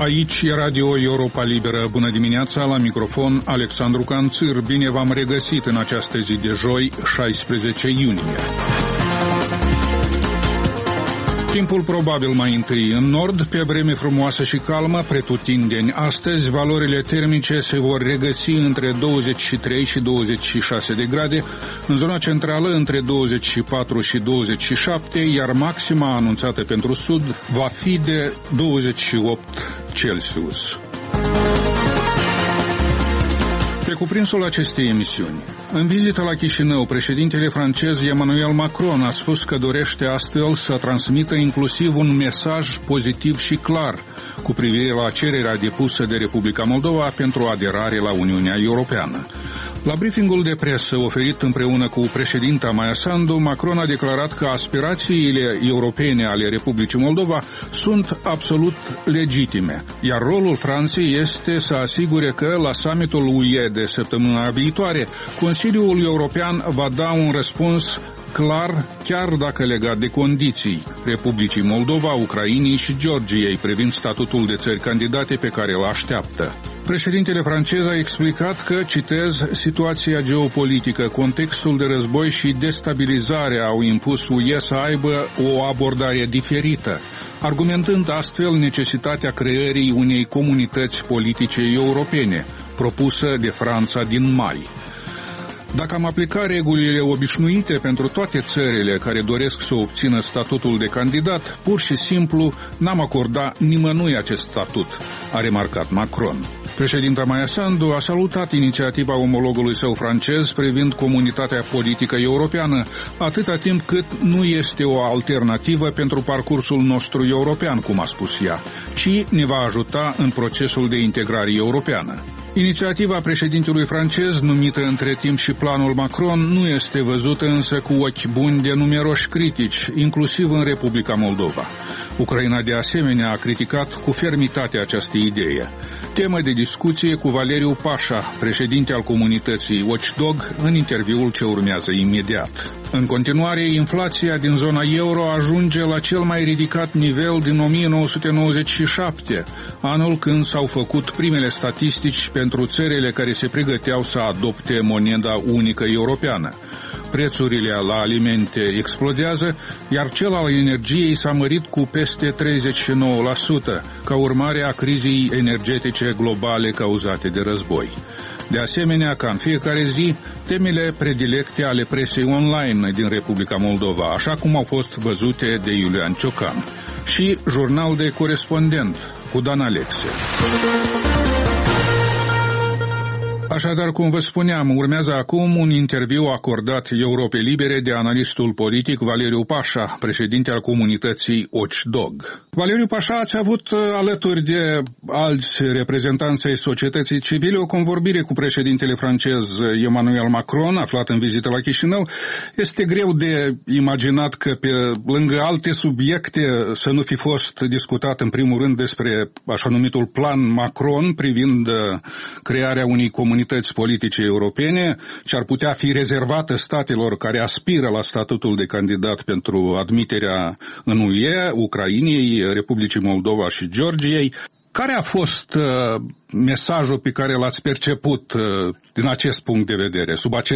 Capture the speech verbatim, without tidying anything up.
Aici e Radio Europa Liberă. Bună dimineața, la microfon Alexandru Canțir. Bine v-am regăsit în această zi de joi, șaisprezece iunie. Timpul probabil mai întâi în nord, pe vreme frumoasă și calmă, pretutindeni. Astăzi, valorile termice se vor regăsi între douăzeci și trei și douăzeci și șase de grade, în zona centrală între douăzeci și patru și douăzeci și șapte, iar maxima anunțată pentru sud va fi de douăzeci și opt Celsius. Pe cuprinsul acestei emisiuni, în vizită la Chișinău, președintele francez Emmanuel Macron a spus că dorește astfel să transmită inclusiv un mesaj pozitiv și clar cu privire la cererea depusă de Republica Moldova pentru aderare la Uniunea Europeană. La briefingul de presă oferit împreună cu președinta Maia Sandu, Macron a declarat că aspirațiile europene ale Republicii Moldova sunt absolut legitime, iar rolul Franței este să asigure că la summitul U E de săptămâna viitoare, Consiliul European va da un răspuns clar, chiar dacă legat de condiții Republicii Moldova, Ucrainei și Georgiei privind statutul de țări candidate pe care îl așteaptă. Președintele francez a explicat că, citez, situația geopolitică, contextul de război și destabilizare au impus U E să aibă o abordare diferită, argumentând astfel necesitatea creării unei comunități politice europene, propusă de Franța din mai. Dacă am aplica regulile obișnuite pentru toate țările care doresc să obțină statutul de candidat, pur și simplu n-am acordat nimănui acest statut, a remarcat Macron. Președinta Maia Sandu a salutat inițiativa omologului său francez privind comunitatea politică europeană, atâta timp cât nu este o alternativă pentru parcursul nostru european, cum a spus ea, ci ne va ajuta în procesul de integrare europeană. Inițiativa președintelui francez, numită între timp și Planul Macron, nu este văzută însă cu ochi buni de numeroși critici, inclusiv în Republica Moldova. Ucraina, de asemenea, a criticat cu fermitate această idee. Temă de discuție cu Valeriu Pașa, președinte al comunității Watchdog, în interviul ce urmează imediat. În continuare, inflația din zona euro ajunge la cel mai ridicat nivel din o mie nouă sute nouăzeci și șapte, anul când s-au făcut primele statistici pentru țările care se pregăteau să adopte moneda unică europeană. Prețurile la alimente explodează, iar cel al energiei s-a mărit cu peste treizeci și nouă la sută, ca urmare a crizei energetice globale cauzate de război. De asemenea, ca în fiecare zi, temele predilecte ale presei online din Republica Moldova, așa cum au fost văzute de Iulian Ciocan, și jurnal de corespondent cu Dan Alexe. Așadar, cum vă spuneam, urmează acum un interviu acordat Europei Libere de analistul politic Valeriu Pașa, președinte al comunității Watchdog. Valeriu Pașa, ați avut alături de alți reprezentanți ai societății civile o convorbire cu președintele francez Emmanuel Macron, aflat în vizită la Chișinău. Este greu de imaginat că pe lângă alte subiecte să nu fi fost discutat în primul rând despre așa numitul plan Macron privind crearea unei comunități politice europene, ce ar putea fi rezervată statelor care aspiră la statutul de candidat pentru admiterea în U E, Ucrainei, Republicii Moldova și Georgiei. Care a fost uh, mesajul pe care l-ați perceput uh, din acest punct de vedere, sub acest